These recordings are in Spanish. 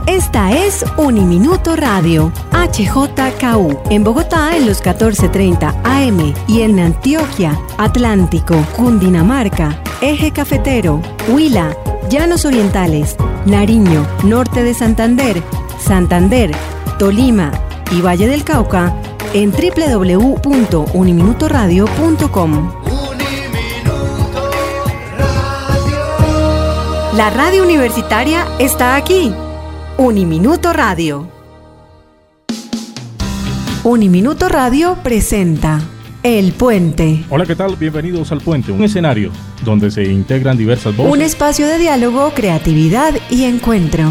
Esta es Uniminuto Radio, HJKU, en Bogotá en los 14:30 AM y en Antioquia, Atlántico, Cundinamarca, Eje Cafetero, Huila, Llanos Orientales, Nariño, Norte de Santander, Santander, Tolima y Valle del Cauca en www.uniminutoradio.com. La radio universitaria está aquí. Uniminuto Radio. Uniminuto Radio presenta El Puente. Hola, ¿qué tal? Bienvenidos al Puente, un escenario donde se integran diversas voces. Un espacio de diálogo, creatividad y encuentro.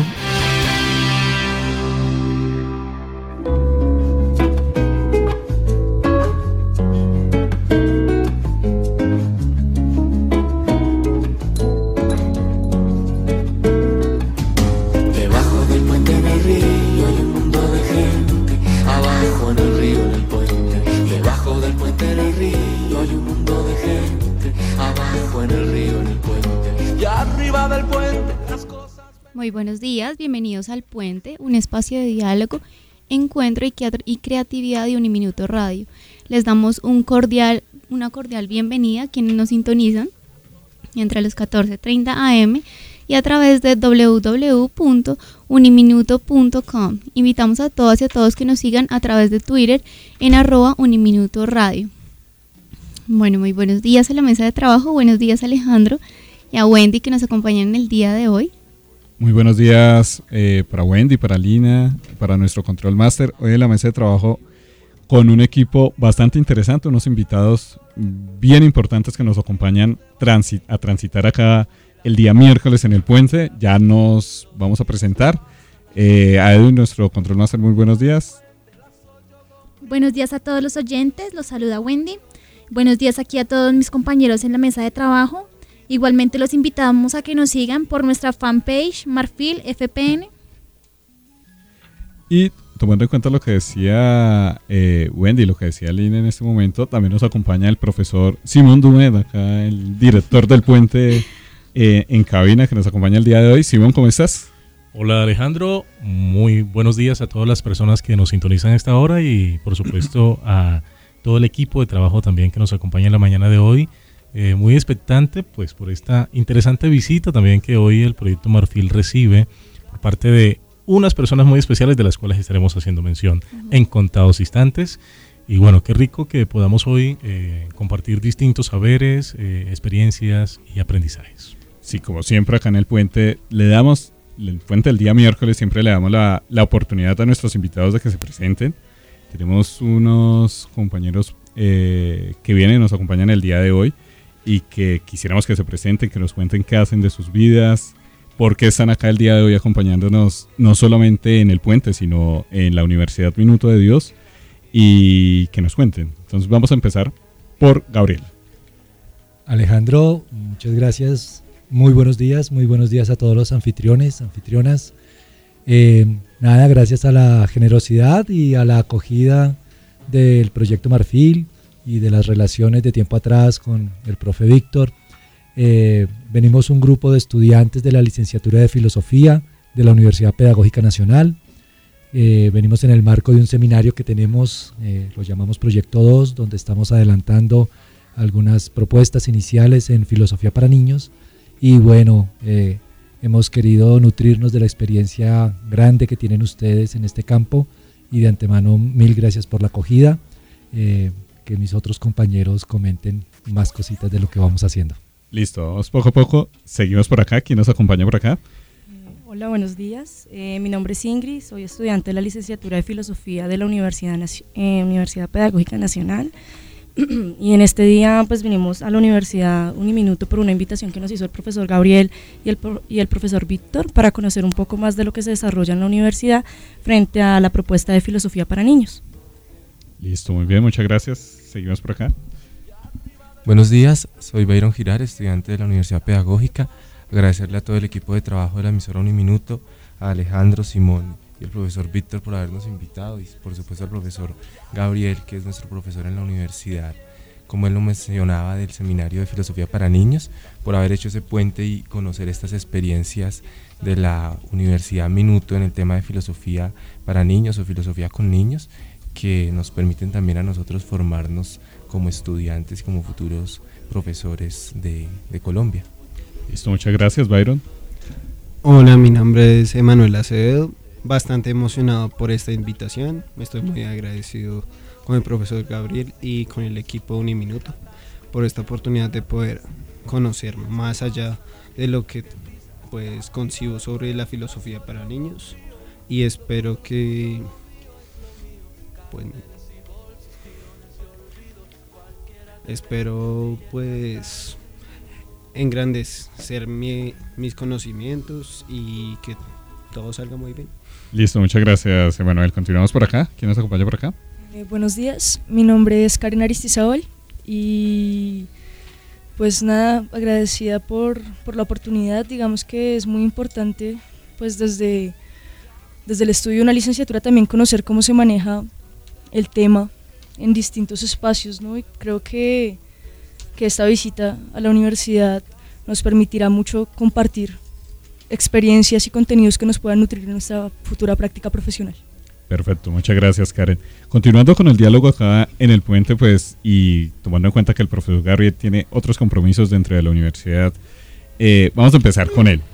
Muy buenos días, bienvenidos al Puente, un espacio de diálogo, encuentro y creatividad de Uniminuto Radio. Les damos una cordial bienvenida a quienes nos sintonizan entre los 14:30 AM y a través de www.uniminuto.com. Invitamos a todas y a todos que nos sigan a través de Twitter en @Uniminutoradio. Bueno, muy buenos días a la mesa de trabajo, buenos días Alejandro y a Wendy que nos acompañan en el día de hoy. Muy buenos días para Wendy, para Lina, para nuestro Control Master. Hoy en la mesa de trabajo con un equipo bastante interesante, unos invitados bien importantes que nos acompañan a transitar acá el día miércoles en el Puente. Ya nos vamos a presentar. A Edwin, nuestro Control Master, muy buenos días. Buenos días a todos los oyentes, los saluda Wendy. Buenos días aquí a todos mis compañeros en la mesa de trabajo. Igualmente los invitamos a que nos sigan por nuestra fanpage Marfil FPN. Y tomando en cuenta lo que decía Wendy, lo que decía Lina en este momento, también nos acompaña el profesor Simón Dumed, acá el director del Puente en cabina, que nos acompaña el día de hoy. Simón, ¿cómo estás? Hola Alejandro, muy buenos días a todas las personas que nos sintonizan a esta hora y por supuesto a todo el equipo de trabajo también que nos acompaña en la mañana de hoy. Muy expectante pues por esta interesante visita también que hoy el Proyecto Marfil recibe por parte de unas personas muy especiales de las cuales estaremos haciendo mención en contados instantes. Y bueno, qué rico que podamos hoy compartir distintos saberes, experiencias y aprendizajes. Sí, como siempre acá en el Puente el Puente el día miércoles siempre le damos la oportunidad a nuestros invitados de que se presenten. Tenemos unos compañeros que vienen y nos acompañan el día de hoy y que quisiéramos que se presenten, que nos cuenten qué hacen de sus vidas, por qué están acá el día de hoy acompañándonos, no solamente en el Puente, sino en la Universidad Minuto de Dios, y que nos cuenten. Entonces vamos a empezar por Gabriel. Alejandro, muchas gracias. Muy buenos días a todos los anfitriones, anfitrionas. Gracias a la generosidad y a la acogida del Proyecto Marfil y de las relaciones de tiempo atrás con el profe Víctor. Venimos un grupo de estudiantes de la licenciatura de Filosofía de la Universidad Pedagógica Nacional. Venimos en el marco de un seminario que tenemos, lo llamamos Proyecto 2, donde estamos adelantando algunas propuestas iniciales en filosofía para niños. Y bueno, hemos querido nutrirnos de la experiencia grande que tienen ustedes en este campo y de antemano mil gracias por la acogida. Que mis otros compañeros comenten más cositas de lo que vamos haciendo. Listo, vamos poco a poco. Seguimos por acá. ¿Quién nos acompaña por acá? Hola, buenos días. Mi nombre es Ingrid, soy estudiante de la licenciatura de Filosofía de la Universidad Pedagógica Nacional. Y en este día pues vinimos a la Universidad Uniminuto por una invitación que nos hizo el profesor Gabriel y el profesor Víctor para conocer un poco más de lo que se desarrolla en la universidad frente a la propuesta de filosofía para niños. Listo, muy bien, muchas gracias. Seguimos por acá. Buenos días, soy Byron Girar, estudiante de la Universidad Pedagógica. Agradecerle a todo el equipo de trabajo de la emisora Uniminuto, a Alejandro, Simón y el profesor Víctor por habernos invitado y por supuesto al profesor Gabriel, que es nuestro profesor en la universidad, como él lo mencionaba, del seminario de filosofía para niños, por haber hecho ese puente y conocer estas experiencias de la Universidad Minuto en el tema de filosofía para niños o filosofía con niños, que nos permiten también a nosotros formarnos como estudiantes y como futuros profesores de Colombia. Listo, muchas gracias, Byron. Hola, mi nombre es Emanuel Acevedo, bastante emocionado por esta invitación, estoy muy agradecido con el profesor Gabriel y con el equipo Uniminuto por esta oportunidad de poder conocer más allá de lo que pues concibo sobre la filosofía para niños, y espero que engrandecer mis conocimientos y que todo salga muy bien. Listo, muchas gracias, Emanuel. Continuamos por acá. ¿Quién nos acompaña por acá? Buenos días, mi nombre es Karen Aristizábal y pues nada, agradecida por la oportunidad. Digamos que es muy importante pues desde el estudio de una licenciatura también conocer cómo se maneja el tema en distintos espacios, ¿no? Y creo que esta visita a la universidad nos permitirá mucho compartir experiencias y contenidos que nos puedan nutrir en nuestra futura práctica profesional. Perfecto, muchas gracias, Karen. Continuando con el diálogo acá en el puente, pues, y tomando en cuenta que el profesor Gabriel tiene otros compromisos dentro de la universidad, vamos a empezar con él.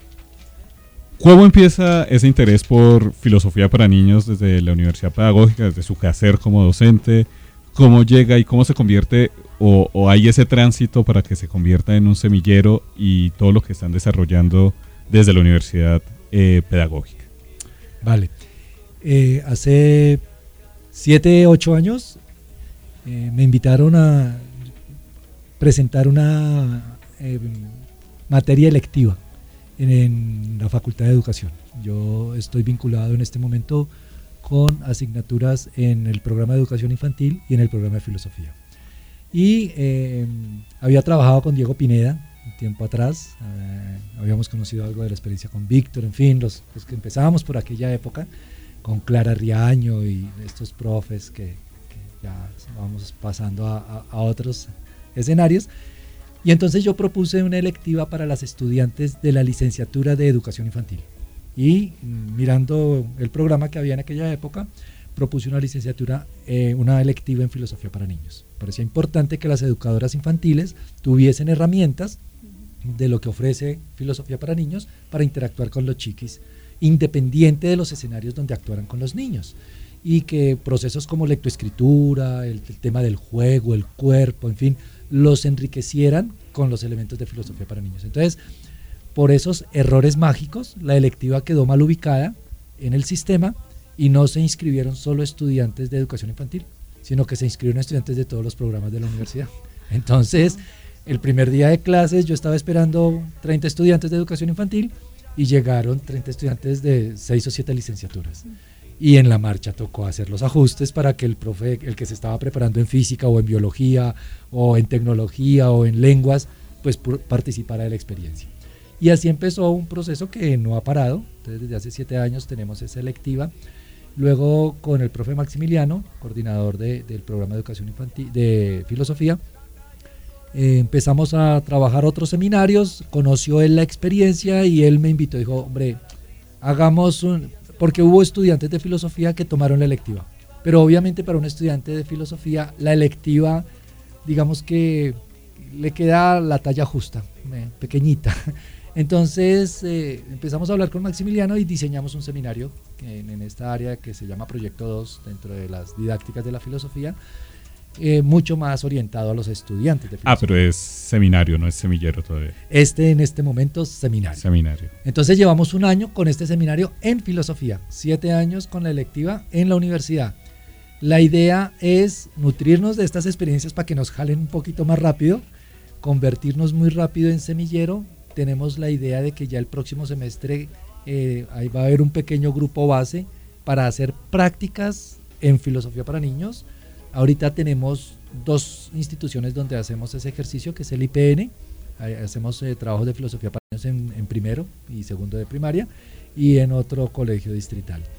¿Cómo empieza ese interés por filosofía para niños desde la Universidad Pedagógica, desde su quehacer como docente? ¿Cómo llega y cómo se convierte, o hay ese tránsito para que se convierta en un semillero y todo lo que están desarrollando desde la Universidad Pedagógica? Vale. Hace 7, 8 años me invitaron a presentar una materia electiva en la Facultad de Educación. Yo estoy vinculado en este momento con asignaturas en el programa de educación infantil y en el programa de filosofía. Y había trabajado con Diego Pineda un tiempo atrás, habíamos conocido algo de la experiencia con Víctor, en fin, los que empezábamos por aquella época, con Clara Riaño y estos profes que ya vamos pasando a otros escenarios. Y entonces yo propuse una electiva para las estudiantes de la licenciatura de educación infantil. Y mirando el programa que había en aquella época, propuse una licenciatura, una electiva en filosofía para niños. Parecía importante que las educadoras infantiles tuviesen herramientas de lo que ofrece filosofía para niños para interactuar con los chiquis, independiente de los escenarios donde actuaran con los niños, y que procesos como lectoescritura, el tema del juego, el cuerpo, en fin, los enriquecieran con los elementos de filosofía para niños. Entonces, por esos errores mágicos, la electiva quedó mal ubicada en el sistema y no se inscribieron solo estudiantes de educación infantil, sino que se inscribieron estudiantes de todos los programas de la universidad. Entonces, el primer día de clases yo estaba esperando 30 estudiantes de educación infantil y llegaron 30 estudiantes de 6 o 7 licenciaturas. Y en la marcha tocó hacer los ajustes para que el profe, el que se estaba preparando en física o en biología o en tecnología o en lenguas, pues participara de la experiencia. Y así empezó un proceso que no ha parado. Entonces, desde hace 7 años tenemos esa electiva. Luego, con el profe Maximiliano, coordinador del programa de educación infantil de filosofía, empezamos a trabajar otros seminarios. Conoció él la experiencia y él me invitó, dijo, hombre, hagamos porque hubo estudiantes de filosofía que tomaron la electiva, pero obviamente para un estudiante de filosofía la electiva, digamos que le queda la talla justa, pequeñita. Entonces empezamos a hablar con Maximiliano y diseñamos un seminario en esta área que se llama Proyecto 2 dentro de las didácticas de la filosofía, mucho más orientado a los estudiantes de filosofía. Pero es seminario, no es semillero todavía. En este momento seminario. Entonces llevamos 1 año con este seminario en filosofía, 7 años con la electiva en la universidad. La idea es nutrirnos de estas experiencias para que nos jalen un poquito más rápido, convertirnos muy rápido en semillero. Tenemos la idea de que ya el próximo semestre ahí va a haber un pequeño grupo base para hacer prácticas en filosofía para niños. Ahorita tenemos 2 instituciones donde hacemos ese ejercicio, que es el IPN, hacemos trabajos de filosofía para niños en primero y segundo de primaria, y en otro colegio distrital.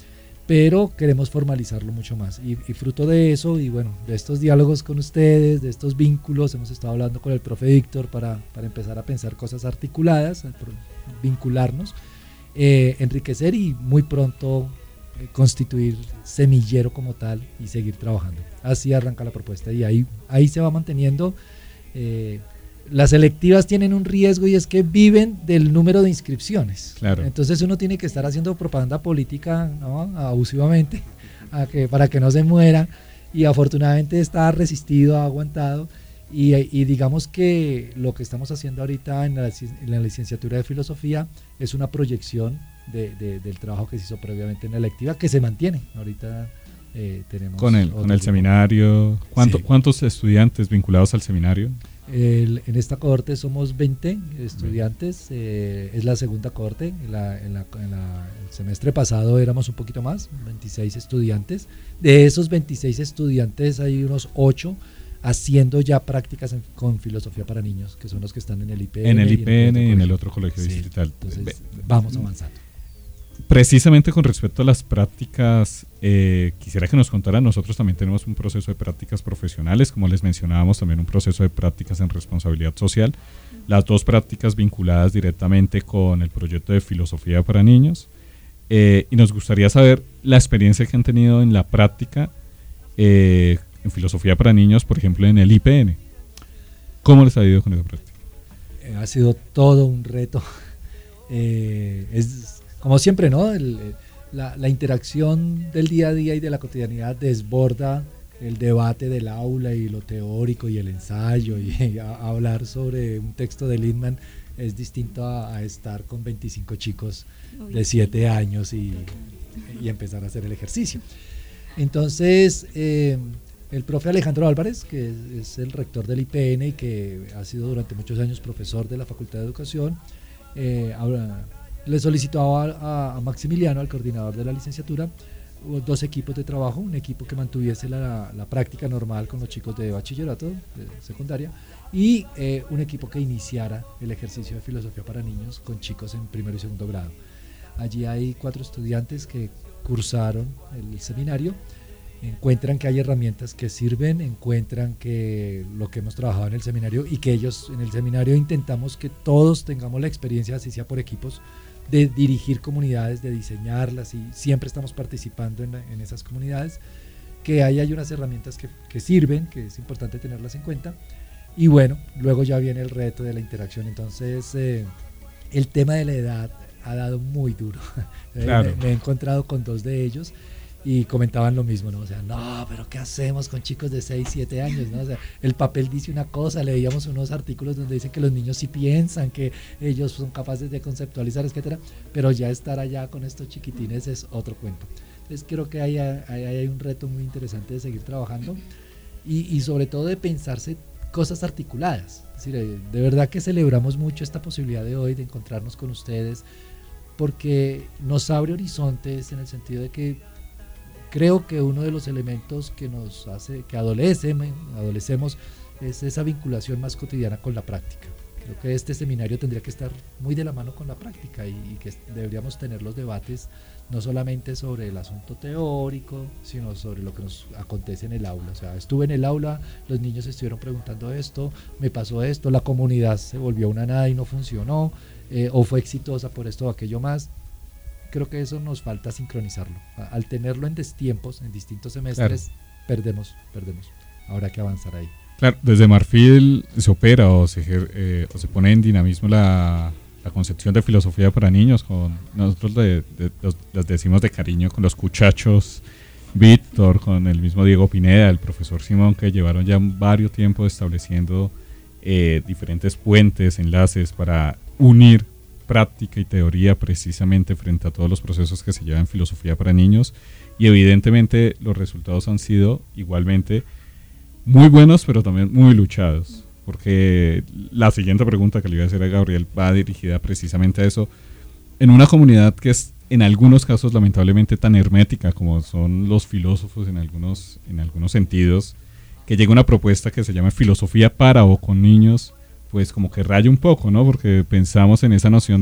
pero queremos formalizarlo mucho más. Y fruto de eso, y bueno, de estos diálogos con ustedes, de estos vínculos, hemos estado hablando con el profe Víctor para empezar a pensar cosas articuladas, vincularnos, enriquecer y muy pronto constituir semillero como tal y seguir trabajando. Así arranca la propuesta y ahí se va manteniendo. Las selectivas tienen un riesgo y es que viven del número de inscripciones. Claro. Entonces uno tiene que estar haciendo propaganda política, ¿no?, abusivamente para que no se muera, y afortunadamente está resistido, ha aguantado, y digamos que lo que estamos haciendo ahorita en la licenciatura de filosofía es una proyección del trabajo que se hizo previamente en la electiva, que se mantiene. Ahorita tenemos con el seminario. ¿Cuántos estudiantes vinculados al seminario? En esta cohorte somos 20 estudiantes, es la segunda cohorte. El semestre pasado éramos un poquito más, 26 estudiantes. De esos 26 estudiantes hay unos 8 haciendo ya prácticas con filosofía para niños, que son los que están en el IPN. En el IPN y en el otro colegio distrital. Entonces vamos avanzando. Precisamente con respecto a las prácticas, quisiera que nos contara. Nosotros también tenemos un proceso de prácticas profesionales, como les mencionábamos, también un proceso de prácticas en responsabilidad social, las dos prácticas vinculadas directamente con el proyecto de filosofía para niños, y nos gustaría saber la experiencia que han tenido en la práctica en filosofía para niños, por ejemplo en el IPN. ¿Cómo les ha ido con esa práctica? Ha sido todo un reto. Como siempre, ¿no? La interacción del día a día y de la cotidianidad desborda el debate del aula y lo teórico y el ensayo, y hablar sobre un texto de Lindman es distinto a estar con 25 chicos de 7 años y empezar a hacer el ejercicio. Entonces, el profe Alejandro Álvarez, que es el rector del IPN y que ha sido durante muchos años profesor de la Facultad de Educación, le solicitó a Maximiliano, al coordinador de la licenciatura, 2 equipos de trabajo, un equipo que mantuviese la práctica normal con los chicos de bachillerato, de secundaria, y un equipo que iniciara el ejercicio de filosofía para niños con chicos en primero y segundo grado. Allí hay 4 estudiantes que cursaron el seminario, encuentran que hay herramientas que sirven, encuentran que lo que hemos trabajado en el seminario, y que ellos en el seminario intentamos que todos tengamos la experiencia, así sea por equipos, de dirigir comunidades, de diseñarlas, y siempre estamos participando en esas comunidades, que ahí hay unas herramientas que sirven, que es importante tenerlas en cuenta. Y bueno, luego ya viene el reto de la interacción. Entonces el tema de la edad ha dado muy duro. Claro. Me he encontrado con 2 de ellos y comentaban lo mismo, ¿no? O sea, no, pero ¿qué hacemos con chicos de 6, 7 años, ¿no? O sea, el papel dice una cosa, leíamos unos artículos donde dicen que los niños sí piensan, que ellos son capaces de conceptualizar, etcétera, pero ya estar allá con estos chiquitines es otro cuento. Entonces creo que ahí hay un reto muy interesante de seguir trabajando y sobre todo de pensarse cosas articuladas. Es decir, de verdad que celebramos mucho esta posibilidad de hoy de encontrarnos con ustedes, porque nos abre horizontes en el sentido de que creo que uno de los elementos que nos hace que adolecemos es esa vinculación más cotidiana con la práctica. Creo que este seminario tendría que estar muy de la mano con la práctica y que deberíamos tener los debates no solamente sobre el asunto teórico, sino sobre lo que nos acontece en el aula. O sea, estuve en el aula, los niños estuvieron preguntando esto, me pasó esto, la comunidad se volvió una nada y no funcionó, o fue exitosa por esto o aquello más. Creo que eso nos falta sincronizarlo. Al tenerlo en destiempos, en distintos semestres, claro, perdemos. Habrá que avanzar ahí. Claro, desde Marfil se opera o se pone en dinamismo la concepción de filosofía para niños. Nosotros los decimos de cariño con los cuchachos Víctor, con el mismo Diego Pineda, el profesor Simón, que llevaron ya varios tiempos estableciendo diferentes puentes, enlaces para unir práctica y teoría precisamente frente a todos los procesos que se llevan en filosofía para niños, y evidentemente los resultados han sido igualmente muy buenos, pero también muy luchados, porque la siguiente pregunta que le iba a hacer a Gabriel va dirigida precisamente a eso, en una comunidad que es en algunos casos lamentablemente tan hermética como son los filósofos en algunos sentidos, que llega una propuesta que se llama filosofía para o con niños, pues como que raya un poco, ¿no? Porque pensamos en esa noción de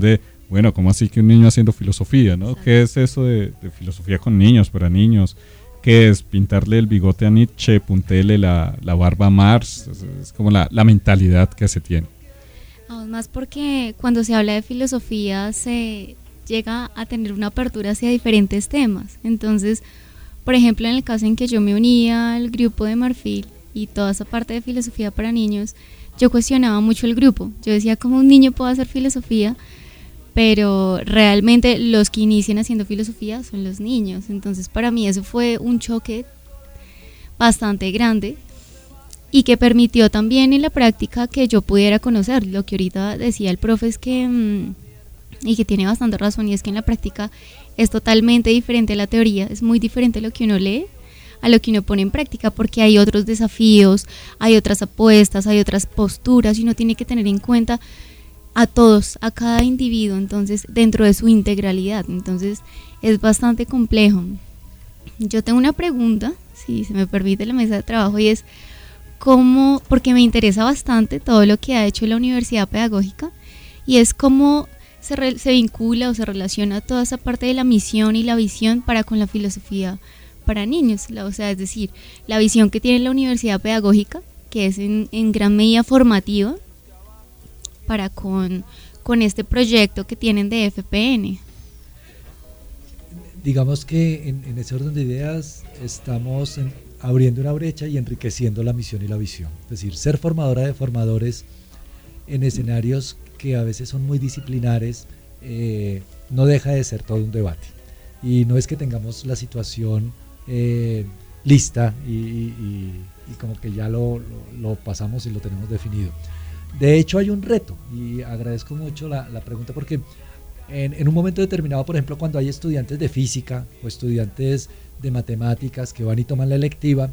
bueno, ¿cómo así que un niño haciendo filosofía, no? ¿Qué es eso de filosofía con niños, para niños? ¿Qué es? Pintarle el bigote a Nietzsche, puntarle la barba a Marx, es como la mentalidad que se tiene. Aún más porque cuando se habla de filosofía se llega a tener una apertura hacia diferentes temas. Entonces, por ejemplo, en el caso en que yo me unía al grupo de Marfil y toda esa parte de filosofía para niños, yo cuestionaba mucho el grupo. Yo decía, ¿cómo un niño puede hacer filosofía? Pero realmente los que inician haciendo filosofía son los niños. Entonces, para mí eso fue un choque bastante grande y que permitió también en la práctica que yo pudiera conocer. Lo que ahorita decía el profe es que, y que tiene bastante razón, y es que en la práctica es totalmente diferente a la teoría, es muy diferente lo que uno lee a lo que uno pone en práctica, porque hay otros desafíos, hay otras apuestas, hay otras posturas, y uno tiene que tener en cuenta a todos, a cada individuo, entonces dentro de su integralidad. Entonces es bastante complejo. Yo tengo una pregunta, si se me permite, la mesa de trabajo, y es cómo, porque me interesa bastante todo lo que ha hecho la Universidad Pedagógica, y es cómo se vincula o se relaciona toda esa parte de la misión y la visión para con la filosofía para niños, o sea, es decir, la visión que tiene la Universidad Pedagógica, que es en gran medida formativa, para con este proyecto que tienen de FPN. Digamos que en ese orden de ideas estamos abriendo una brecha y enriqueciendo la misión y la visión. Es decir, ser formadora de formadores en escenarios que a veces son muy disciplinares, no deja de ser todo un debate. Y no es que tengamos la situación lista y como que ya lo pasamos y lo tenemos definido. De hecho hay un reto, y agradezco mucho la pregunta, porque en un momento determinado, por ejemplo, cuando hay estudiantes de física o estudiantes de matemáticas que van y toman la electiva,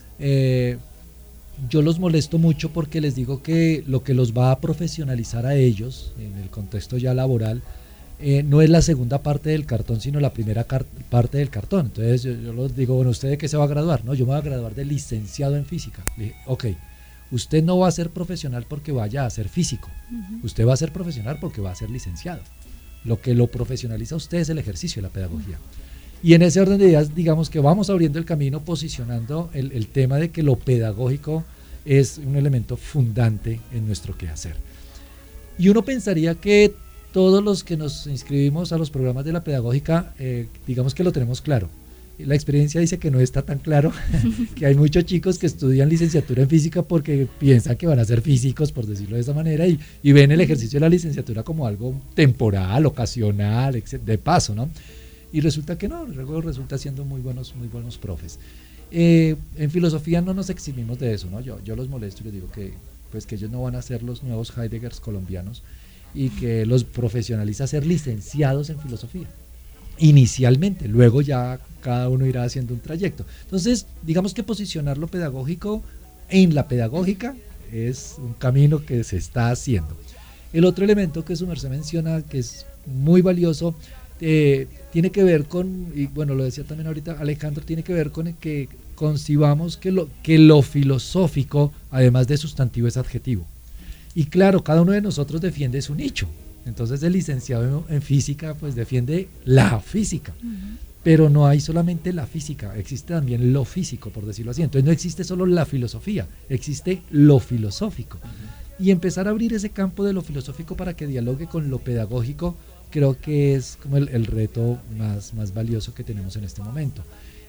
yo los molesto mucho porque les digo que lo que los va a profesionalizar a ellos en el contexto ya laboral no es la segunda parte del cartón, sino la primera parte del cartón. Entonces yo les digo, bueno, ¿usted de qué se va a graduar? No, yo me voy a graduar de licenciado en física. Le dije, ok, usted no va a ser profesional porque vaya a ser físico, usted va a ser profesional porque va a ser licenciado. Lo que lo profesionaliza a usted es el ejercicio de la pedagogía. Y en ese orden de ideas, digamos que vamos abriendo el camino, posicionando el tema de que lo pedagógico es un elemento fundante en nuestro quehacer. Y uno pensaría que todos los que nos inscribimos a los programas de la pedagógica, digamos que lo tenemos claro. La experiencia dice que no está tan claro, que hay muchos chicos que estudian licenciatura en física porque piensan que van a ser físicos, por decirlo de esa manera, y ven el ejercicio de la licenciatura como algo temporal, ocasional, de paso, ¿no? Y resulta que no, luego resulta siendo muy buenos profes. En filosofía no nos eximimos de eso, ¿no? Yo los molesto y les digo que ellos no van a ser los nuevos Heideggers colombianos y que los profesionaliza ser licenciados en filosofía. Inicialmente, luego ya cada uno irá haciendo un trayecto. Entonces, digamos que posicionar lo pedagógico en la pedagógica es un camino que se está haciendo. El otro elemento que su merced menciona, que es muy valioso, tiene que ver con, y bueno, lo decía también ahorita Alejandro, tiene que ver con que concibamos que lo filosófico, además de sustantivo, es adjetivo. Y claro, cada uno de nosotros defiende su nicho. Entonces el licenciado en física pues defiende la física, pero no hay solamente la física, existe también lo físico, por decirlo así. Entonces no existe solo la filosofía, existe lo filosófico. Y empezar a abrir ese campo de lo filosófico para que dialogue con lo pedagógico, creo que es como el reto más valioso que tenemos en este momento.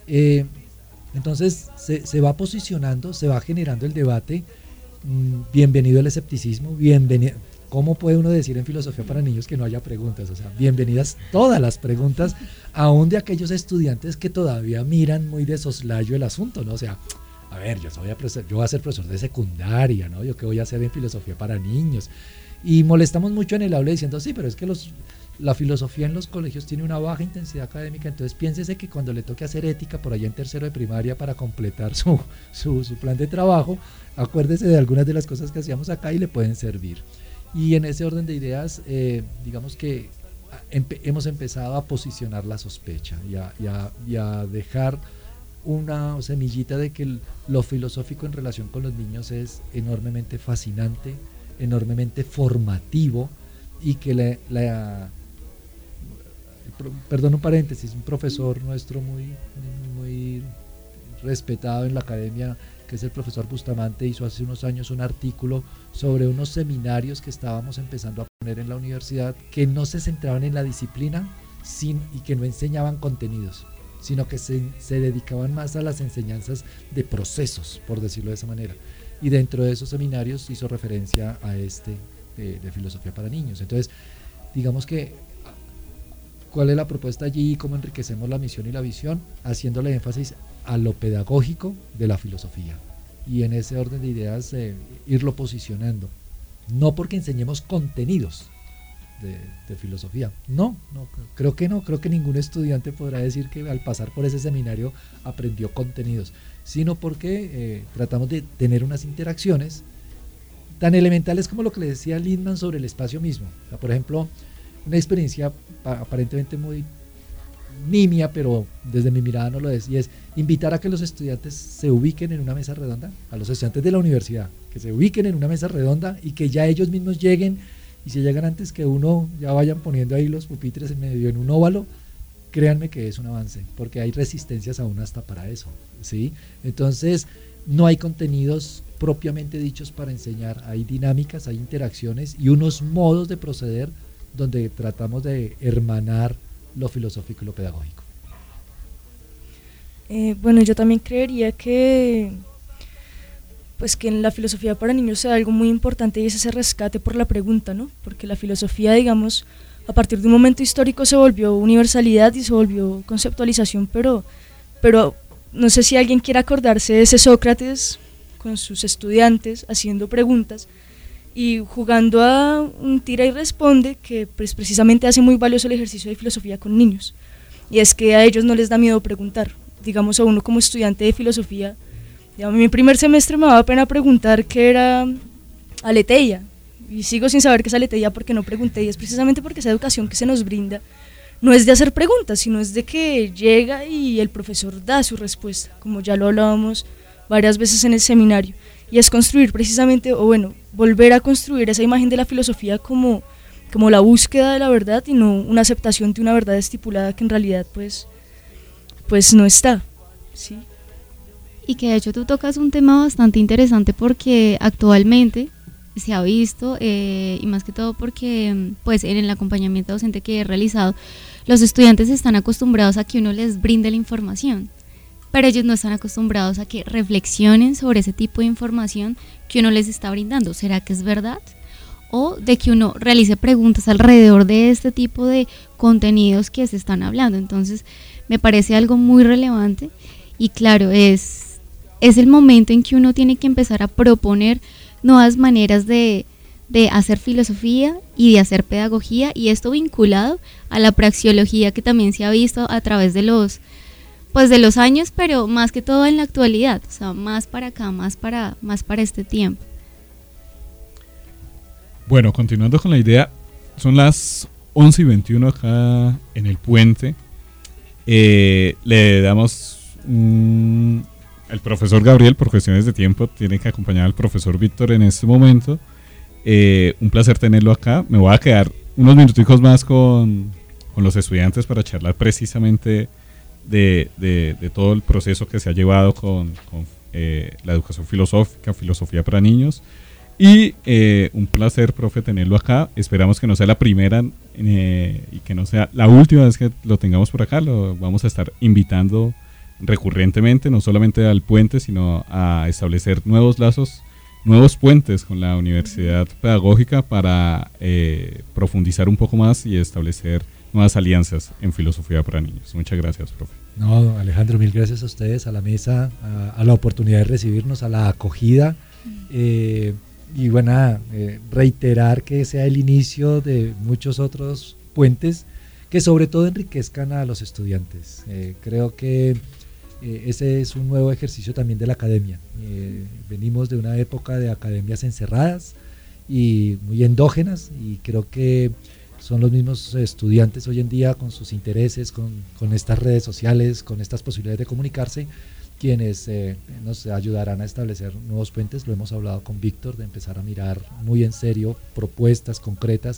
Entonces se va posicionando, se va generando el debate. Bienvenido el escepticismo, bienvenido. ¿Cómo puede uno decir en filosofía para niños que no haya preguntas? O sea, bienvenidas todas las preguntas, aún de aquellos estudiantes que todavía miran muy de soslayo el asunto, ¿no? O sea, a ver, yo voy a ser profesor de secundaria, ¿no? ¿Yo qué voy a hacer en filosofía para niños? Y molestamos mucho en el aula diciendo, sí, pero es que la filosofía en los colegios tiene una baja intensidad académica, entonces piénsese que cuando le toque hacer ética por allá en tercero de primaria para completar su plan de trabajo, acuérdese de algunas de las cosas que hacíamos acá y le pueden servir. Y en ese orden de ideas, digamos que hemos empezado a posicionar la sospecha y a dejar una semillita de que lo filosófico en relación con los niños es enormemente fascinante, enormemente formativo, y que perdón, un paréntesis, un profesor nuestro muy respetado en la academia, que es el profesor Bustamante, hizo hace unos años un artículo sobre unos seminarios que estábamos empezando a poner en la universidad que no se centraban en la disciplina y que no enseñaban contenidos, sino que se dedicaban más a las enseñanzas de procesos, por decirlo de esa manera. Y dentro de esos seminarios hizo referencia a de filosofía para niños. Entonces, digamos que, ¿cuál es la propuesta allí? ¿Cómo enriquecemos la misión y la visión? Haciéndole énfasis a lo pedagógico de la filosofía. Y en ese orden de ideas, irlo posicionando. No porque enseñemos contenidos de filosofía. No, creo que ningún estudiante podrá decir que al pasar por ese seminario aprendió contenidos, sino porque tratamos de tener unas interacciones tan elementales como lo que le decía Lindman sobre el espacio mismo. O sea, por ejemplo, una experiencia aparentemente muy nimia, pero desde mi mirada no lo es, y es invitar a que los estudiantes se ubiquen en una mesa redonda, a los estudiantes de la universidad, que se ubiquen en una mesa redonda y que ya ellos mismos lleguen, y si llegan antes que uno, ya vayan poniendo ahí los pupitres en medio en un óvalo. Créanme que es un avance, porque hay resistencias aún hasta para eso, ¿sí? Entonces, no hay contenidos propiamente dichos para enseñar, hay dinámicas, hay interacciones y unos modos de proceder donde tratamos de hermanar lo filosófico y lo pedagógico. Bueno, yo también creería que en la filosofía para niños sea algo muy importante, y es ese rescate por la pregunta, ¿no? Porque la filosofía, digamos, a partir de un momento histórico se volvió universalidad y se volvió conceptualización, pero no sé si alguien quiere acordarse de ese Sócrates con sus estudiantes haciendo preguntas y jugando a un tira y responde, que pues precisamente hace muy valioso el ejercicio de filosofía con niños, y es que a ellos no les da miedo preguntar. Digamos, a uno como estudiante de filosofía, digamos, en mi primer semestre me daba pena preguntar qué era aletheia, y sigo sin saber qué es aletheia porque no pregunté, y es precisamente porque esa educación que se nos brinda no es de hacer preguntas, sino es de que llega y el profesor da su respuesta, como ya lo hablábamos varias veces en el seminario, y es construir precisamente, o bueno, volver a construir esa imagen de la filosofía como la búsqueda de la verdad y no una aceptación de una verdad estipulada que en realidad pues no está, ¿sí? Y que de hecho tú tocas un tema bastante interesante, porque actualmente se ha visto, y más que todo porque pues en el acompañamiento docente que he realizado, los estudiantes están acostumbrados a que uno les brinde la información, pero ellos no están acostumbrados a que reflexionen sobre ese tipo de información que uno les está brindando. ¿Será que es verdad? O de que uno realice preguntas alrededor de este tipo de contenidos que se están hablando. Entonces me parece algo muy relevante, y claro, es el momento en que uno tiene que empezar a proponer nuevas maneras de hacer filosofía y de hacer pedagogía, y esto vinculado a la praxeología que también se ha visto a través de los años, pero más que todo en la actualidad, o sea, más para acá, más para este tiempo. Bueno, continuando con la idea, son las 11:21 acá en el puente. Le damos el profesor Gabriel, por cuestiones de tiempo, tiene que acompañar al profesor Víctor en este momento. Un placer tenerlo acá. Me voy a quedar unos minuticos más con los estudiantes para charlar precisamente de todo el proceso que se ha llevado con la educación filosófica, filosofía para niños. Y un placer, profe, tenerlo acá. Esperamos que no sea la primera y que no sea la última vez que lo tengamos por acá. Lo vamos a estar invitando recurrentemente, no solamente al puente, sino a establecer nuevos lazos, nuevos puentes con la Universidad Pedagógica para profundizar un poco más y establecer nuevas alianzas en filosofía para niños. Muchas gracias, profe. No, Alejandro, mil gracias a ustedes, a la mesa, a la oportunidad de recibirnos, a la acogida. Y bueno, reiterar que sea el inicio de muchos otros puentes que sobre todo enriquezcan a los estudiantes. Creo que ese es un nuevo ejercicio también de la academia. Venimos de una época de academias encerradas y muy endógenas, y creo que son los mismos estudiantes hoy en día, con sus intereses, con estas redes sociales, con estas posibilidades de comunicarse, quienes nos ayudarán a establecer nuevos puentes. Lo hemos hablado con Víctor, de empezar a mirar muy en serio propuestas concretas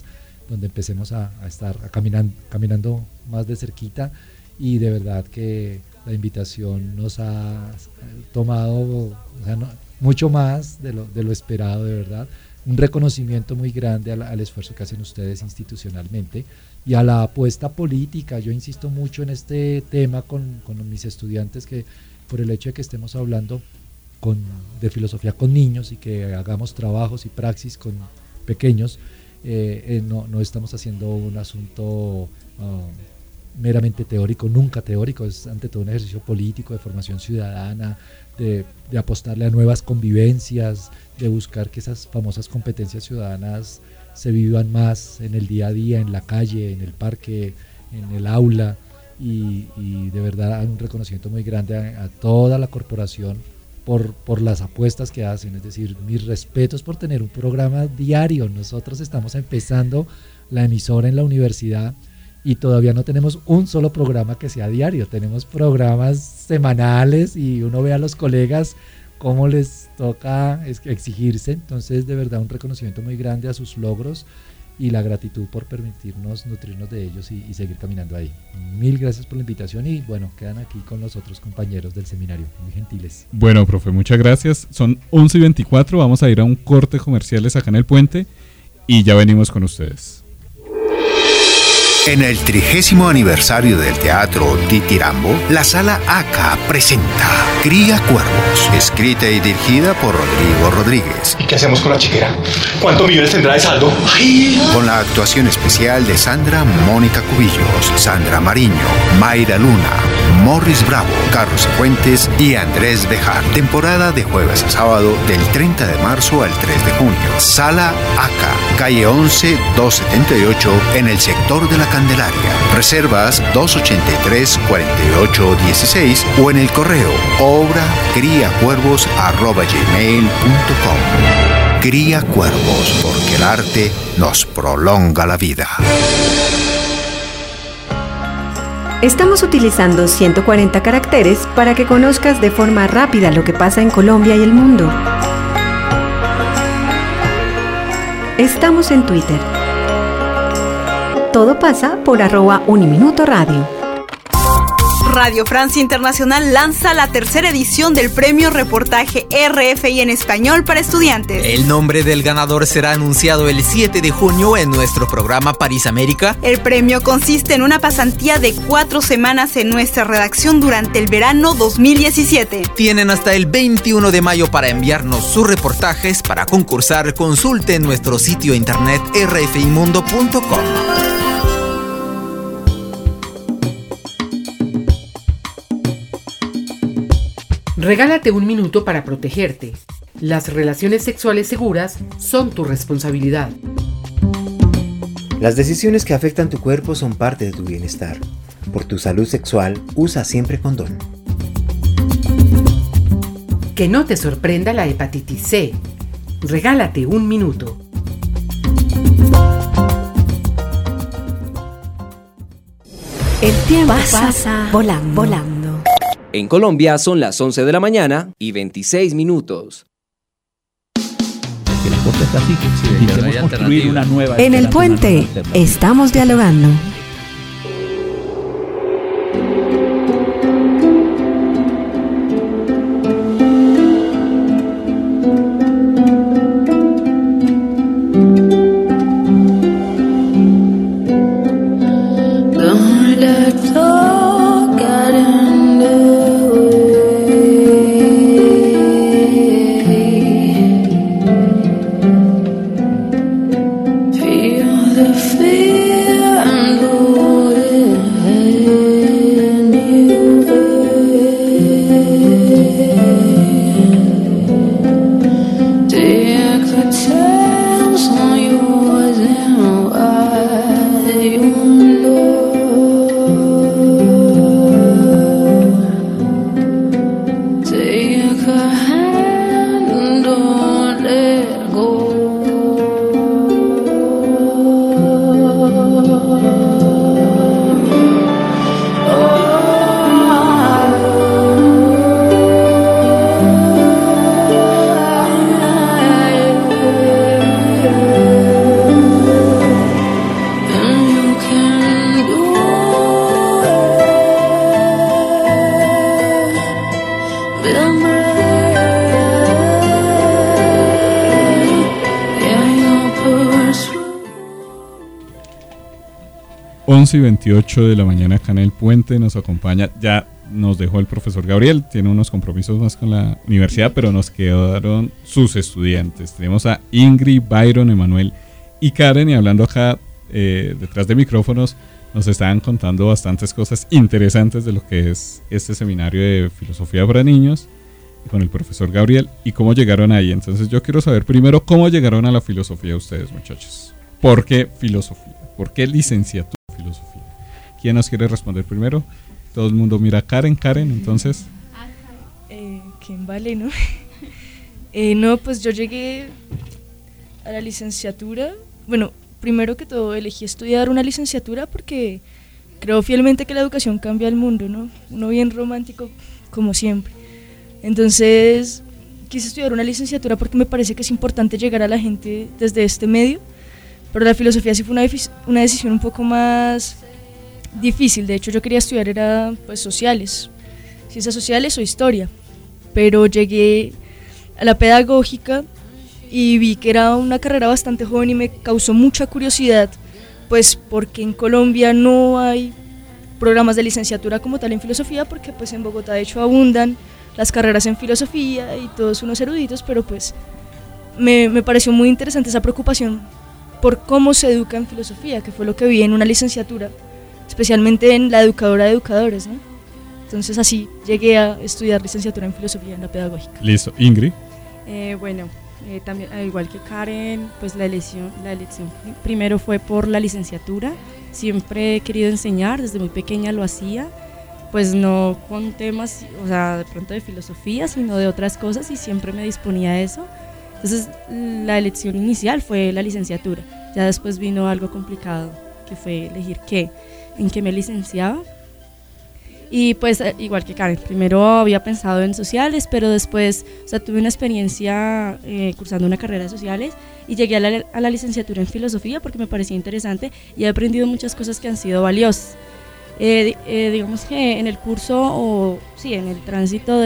donde empecemos a estar caminando más de cerquita, y de verdad que la invitación nos ha tomado mucho más de lo esperado, de verdad. Un reconocimiento muy grande al esfuerzo que hacen ustedes institucionalmente y a la apuesta política. Yo insisto mucho en este tema con mis estudiantes, que por el hecho de que estemos hablando de filosofía con niños y que hagamos trabajos y praxis con pequeños, no estamos haciendo un asunto meramente teórico, nunca teórico. Es ante todo un ejercicio político de formación ciudadana, de apostarle a nuevas convivencias, de buscar que esas famosas competencias ciudadanas se vivan más en el día a día, en la calle, en el parque, en el aula, y de verdad hay un reconocimiento muy grande a toda la corporación por las apuestas que hacen. Es decir, mis respetos por tener un programa diario. Nosotros estamos empezando la emisora en la universidad y todavía no tenemos un solo programa que sea diario. Tenemos programas semanales y uno ve a los colegas cómo les toca exigirse. Entonces, de verdad, un reconocimiento muy grande a sus logros y la gratitud por permitirnos nutrirnos de ellos y seguir caminando ahí. Mil gracias por la invitación y bueno, quedan aquí con los otros compañeros del seminario, muy gentiles. Bueno, profe, muchas gracias. Son 11:24, vamos a ir a un corte comerciales acá en el puente y ya venimos con ustedes. En el 30º aniversario del Teatro Titirambo, la Sala ACA presenta Cría Cuervos, escrita y dirigida por Rodrigo Rodríguez. ¿Y qué hacemos con la chiquera? ¿Cuántos millones tendrá de saldo? ¡Ay! Con la actuación especial de Sandra Mónica Cubillos, Sandra Mariño, Mayra Luna, Morris Bravo, Carlos Fuentes y Andrés Bejar. Temporada de jueves a sábado del 30 de marzo al 3 de junio. Sala ACA, calle 11, 278, en el sector de la Candelaria. Reservas 283-4816 o en el correo obracriacuervos@gmail.com. Cría Cuervos, porque el arte nos prolonga la vida. Estamos utilizando 140 caracteres para que conozcas de forma rápida lo que pasa en Colombia y el mundo. Estamos en Twitter. Todo pasa por @uniminutoradio. Radio Francia Internacional lanza la tercera edición del premio Reportaje RFI en español para estudiantes. El nombre del ganador será anunciado el 7 de junio en nuestro programa París América. El premio consiste en una pasantía de 4 semanas en nuestra redacción durante el verano 2017. Tienen hasta el 21 de mayo para enviarnos sus reportajes. Para concursar, consulten nuestro sitio internet rfimundo.com. Regálate un minuto para protegerte. Las relaciones sexuales seguras son tu responsabilidad. Las decisiones que afectan tu cuerpo son parte de tu bienestar. Por tu salud sexual, usa siempre condón. Que no te sorprenda la hepatitis C. Regálate un minuto. El tiempo pasa volando. En Colombia son las 11 de la mañana y 26 minutos. En el puente estamos dialogando. 11:28 de la mañana acá en el puente. Nos acompaña, ya nos dejó el profesor Gabriel, tiene unos compromisos más con la universidad, pero nos quedaron sus estudiantes. Tenemos a Ingrid, Byron, Emanuel y Karen, y hablando acá detrás de micrófonos, nos estaban contando bastantes cosas interesantes de lo que es este seminario de filosofía para niños con el profesor Gabriel y cómo llegaron ahí. Entonces yo quiero saber primero cómo llegaron a la filosofía ustedes, muchachos. ¿Por qué filosofía? ¿Por qué licenciatura en filosofía? ¿Quién nos quiere responder primero? Todo el mundo mira a Karen, entonces. ¿Quién vale, no? No, pues yo llegué a la licenciatura. Bueno, primero que todo elegí estudiar una licenciatura porque creo fielmente que la educación cambia el mundo, ¿no? Uno bien romántico, como siempre. Entonces quise estudiar una licenciatura porque me parece que es importante llegar a la gente desde este medio, pero la filosofía sí fue una decisión un poco más difícil. De hecho yo quería estudiar era pues sociales, ciencias sociales o historia, pero llegué a la pedagógica y vi que era una carrera bastante joven y me causó mucha curiosidad, pues porque en Colombia no hay programas de licenciatura como tal en filosofía, porque pues en Bogotá de hecho abundan las carreras en filosofía y todos unos eruditos, pero pues me pareció muy interesante esa preocupación por cómo se educa en filosofía, que fue lo que vi en una licenciatura, especialmente en la educadora de educadores, ¿no? Entonces así llegué a estudiar licenciatura en filosofía en la pedagógica. Listo, Ingrid. También, al igual que Karen, pues la elección primero fue por la licenciatura. Siempre he querido enseñar, desde muy pequeña lo hacía, pues no con temas, o sea, de pronto de filosofía, sino de otras cosas, y siempre me disponía a eso. Entonces la elección inicial fue la licenciatura. Ya después vino algo complicado, que fue elegir en qué me licenciaba. Y pues igual que Karen, primero había pensado en sociales, pero después, o sea, tuve una experiencia cursando una carrera de sociales y llegué a la licenciatura en filosofía porque me parecía interesante y he aprendido muchas cosas que han sido valiosas. Digamos que en el curso, en el tránsito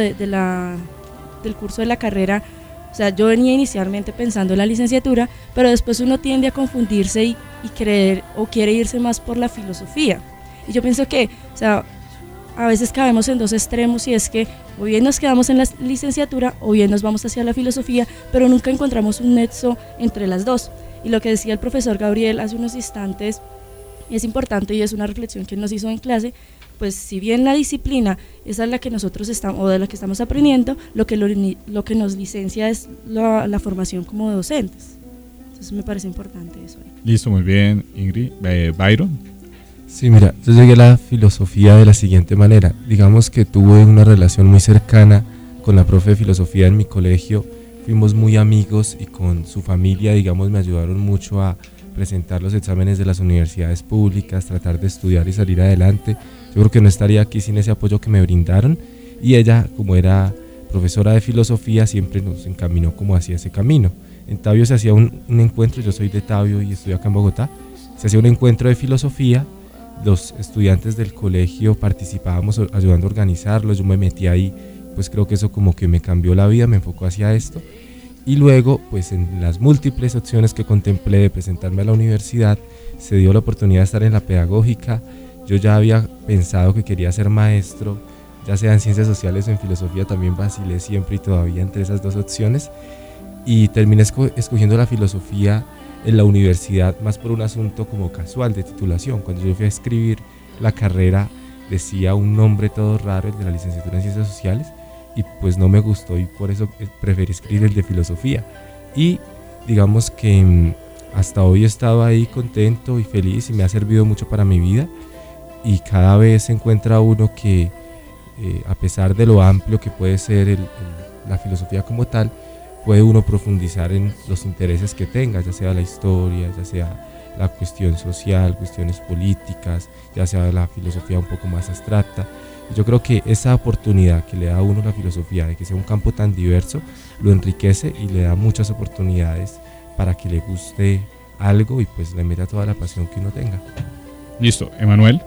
del curso de la carrera, o sea, yo venía inicialmente pensando en la licenciatura, pero después uno tiende a confundirse y creer o quiere irse más por la filosofía. Y yo pienso que, o sea, a veces caemos en dos extremos, y es que o bien nos quedamos en la licenciatura o bien nos vamos hacia la filosofía, pero nunca encontramos un nexo entre las dos. Y lo que decía el profesor Gabriel hace unos instantes es importante y es una reflexión que nos hizo en clase, pues si bien la disciplina esa es la que nosotros estamos, o de la que estamos aprendiendo, lo que nos licencia es la formación como docentes. Entonces me parece importante eso. Listo, muy bien, Ingrid. Byron. Sí, mira, yo llegué a la filosofía de la siguiente manera. Digamos que tuve una relación muy cercana con la profe de filosofía en mi colegio. Fuimos muy amigos y con su familia, digamos, me ayudaron mucho a presentar los exámenes de las universidades públicas, tratar de estudiar y salir adelante. Yo creo que no estaría aquí sin ese apoyo que me brindaron, y ella, como era profesora de filosofía, siempre nos encaminó como hacia ese camino. En Tabio se hacía un encuentro, yo soy de Tabio y estoy acá en Bogotá, se hacía un encuentro de filosofía. Los estudiantes del colegio participábamos ayudando a organizarlo, yo me metí ahí, pues creo que eso como que me cambió la vida, me enfocó hacia esto, y luego pues en las múltiples opciones que contemplé de presentarme a la universidad, se dio la oportunidad de estar en la pedagógica. Yo ya había pensado que quería ser maestro, ya sea en ciencias sociales o en filosofía, también vacilé siempre y todavía entre esas dos opciones, y terminé escogiendo la filosofía en la universidad más por un asunto como casual de titulación. Cuando yo fui a escribir la carrera decía un nombre todo raro, el de la licenciatura en ciencias sociales, y pues no me gustó y por eso preferí escribir el de filosofía. Y digamos que hasta hoy he estado ahí contento y feliz y me ha servido mucho para mi vida, y cada vez se encuentra uno que a pesar de lo amplio que puede ser la filosofía como tal, puede uno profundizar en los intereses que tenga, ya sea la historia, ya sea la cuestión social, cuestiones políticas, ya sea la filosofía un poco más abstracta. Yo creo que esa oportunidad que le da a uno la filosofía, de que sea un campo tan diverso, lo enriquece y le da muchas oportunidades para que le guste algo y pues le meta toda la pasión que uno tenga. Listo, Emanuel.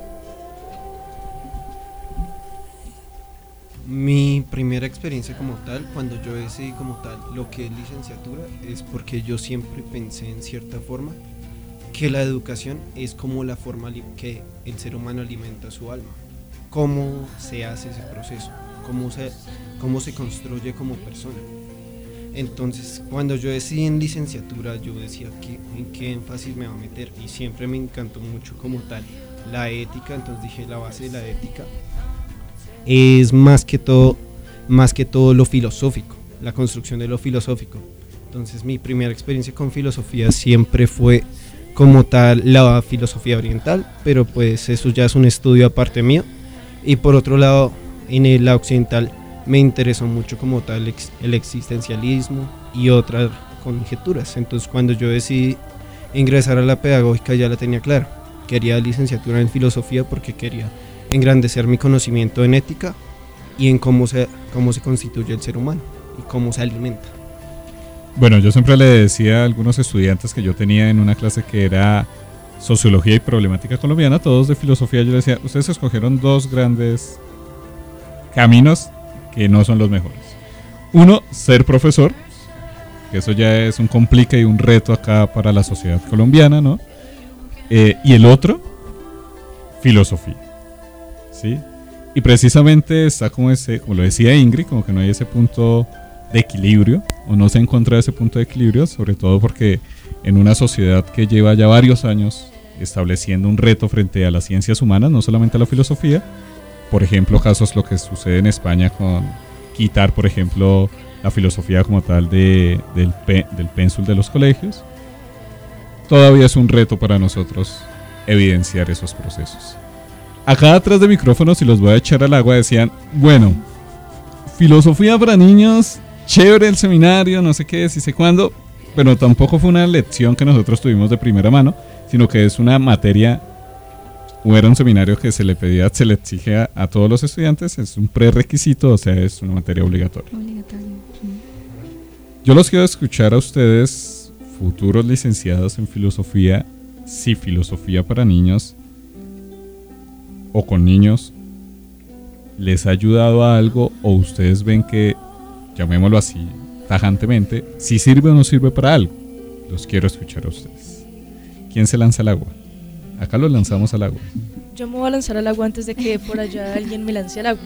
Mi primera experiencia como tal, cuando yo decidí como tal lo que es licenciatura, es porque yo siempre pensé en cierta forma que la educación es como la forma que el ser humano alimenta su alma. Cómo se hace ese proceso, cómo se construye como persona. Entonces, cuando yo decidí en licenciatura, yo decía en qué énfasis me va a meter, y siempre me encantó mucho como tal la ética. Entonces dije, la base de la ética es más que todo lo filosófico, la construcción de lo filosófico. Entonces mi primera experiencia con filosofía siempre fue como tal la filosofía oriental, pero pues eso ya es un estudio aparte mío. Y por otro lado, en la occidental me interesó mucho como tal el existencialismo y otras conjeturas. Entonces cuando yo decidí ingresar a la pedagógica ya la tenía claro. Quería licenciatura en filosofía porque quería engrandecer mi conocimiento en ética y en cómo se constituye el ser humano y cómo se alimenta. Bueno, yo siempre le decía a algunos estudiantes que yo tenía en una clase que era Sociología y Problemática Colombiana, todos de filosofía, yo les decía, ustedes escogieron dos grandes caminos que no son los mejores. Uno, ser profesor, que eso ya es un complique y un reto acá para la sociedad colombiana, ¿no? Y el otro, filosofía, ¿sí? Y precisamente está como lo decía Ingrid, como que no hay ese punto de equilibrio, o no se encuentra ese punto de equilibrio, sobre todo porque en una sociedad que lleva ya varios años estableciendo un reto frente a las ciencias humanas, no solamente a la filosofía, por ejemplo, casos lo que sucede en España con quitar, por ejemplo, la filosofía como tal del pénsul de los colegios, todavía es un reto para nosotros evidenciar esos procesos. Acá atrás de micrófonos, y los voy a echar al agua, decían, bueno, filosofía para niños, chévere el seminario, no sé qué, sí sé cuándo, pero tampoco fue una lección que nosotros tuvimos de primera mano, sino que es una materia, o era un seminario que se le exige a todos los estudiantes, es un prerequisito, o sea, es una materia obligatoria. Yo los quiero escuchar a ustedes, futuros licenciados en filosofía, si filosofía para niños o con niños les ha ayudado a algo, o ustedes ven que, llamémoslo así, tajantemente, si sirve o no sirve para algo. Los quiero escuchar a ustedes. ¿Quién se lanza al agua? Acá lo lanzamos al agua. Yo me voy a lanzar al agua antes de que por allá alguien me lance al agua.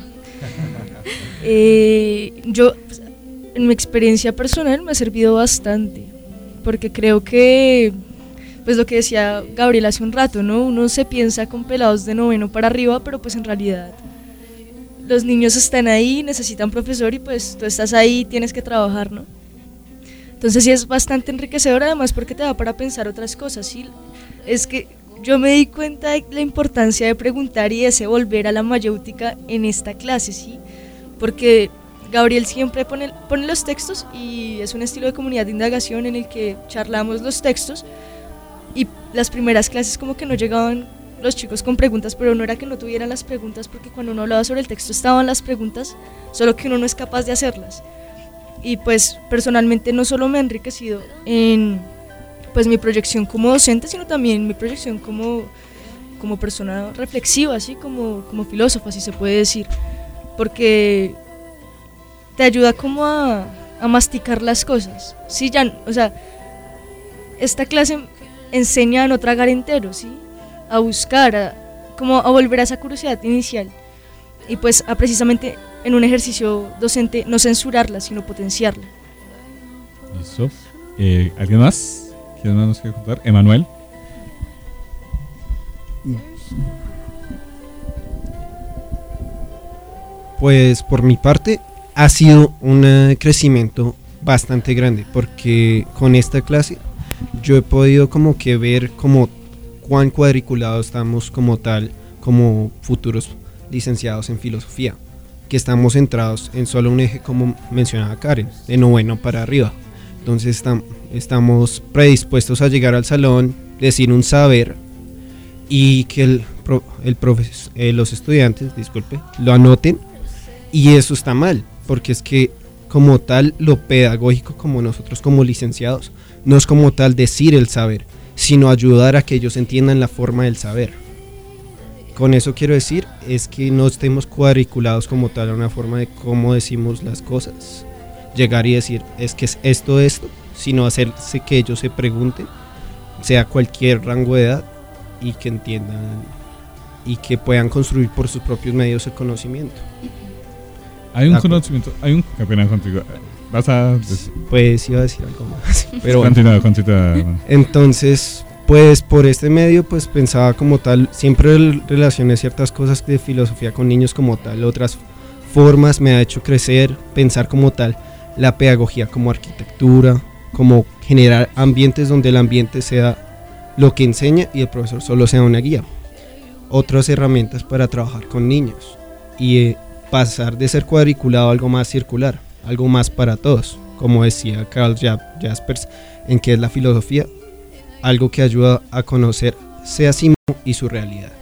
Yo, en mi experiencia personal, me ha servido bastante, porque creo que, pues lo que decía Gabriel hace un rato, ¿no? Uno se piensa con pelados de noveno para arriba, pero pues en realidad los niños están ahí, necesitan profesor y pues tú estás ahí, tienes que trabajar, ¿no? Entonces sí es bastante enriquecedor, además porque te da para pensar otras cosas, ¿sí? Es que yo me di cuenta de la importancia de preguntar y de ese volver a la mayéutica en esta clase, ¿sí? Porque Gabriel siempre pone los textos y es un estilo de comunidad de indagación en el que charlamos los textos, y las primeras clases como que no llegaban los chicos con preguntas, pero no era que no tuvieran las preguntas, porque cuando uno hablaba sobre el texto estaban las preguntas, solo que uno no es capaz de hacerlas. Y pues personalmente no solo me ha enriquecido en pues mi proyección como docente, sino también mi proyección como persona reflexiva, así como filósofa, si se puede decir, porque te ayuda como a masticar las cosas. Sí, ya, o sea, esta clase enseña a no tragar entero, ¿sí? A buscar, como a volver a esa curiosidad inicial, y pues a precisamente en un ejercicio docente no censurarla, sino potenciarla. Listo. ¿Alguien más? ¿Quién más nos quiere contar? Emanuel. Pues por mi parte ha sido un crecimiento bastante grande, porque con esta clase yo he podido como que ver como cuán cuadriculados estamos como tal, como futuros licenciados en filosofía, que estamos centrados en solo un eje, como mencionaba Karen, de noveno para arriba. Entonces estamos predispuestos a llegar al salón, decir un saber, y que los estudiantes, lo anoten, y eso está mal, porque es que como tal lo pedagógico, como nosotros como licenciados, no es como tal decir el saber, sino ayudar a que ellos entiendan la forma del saber. Con eso quiero decir es que no estemos cuadriculados como tal a una forma de cómo decimos las cosas, llegar y decir es que es esto, sino hacerse que ellos se pregunten sea cualquier rango de edad y que entiendan y que puedan construir por sus propios medios el conocimiento. Hay un conocimiento, qué pena contigo. ¿Vas a pues iba a decir algo más. Pero continúa. Entonces, pues por este medio pues pensaba como tal, siempre relacioné ciertas cosas de filosofía con niños como tal, otras formas me ha hecho crecer, pensar como tal la pedagogía como arquitectura, como generar ambientes donde el ambiente sea lo que enseña y el profesor solo sea una guía. Otras herramientas para trabajar con niños y pasar de ser cuadriculado a algo más circular, algo más para todos, como decía Karl Jaspers, en qué es la filosofía, algo que ayuda a conocerse a sí mismo y su realidad.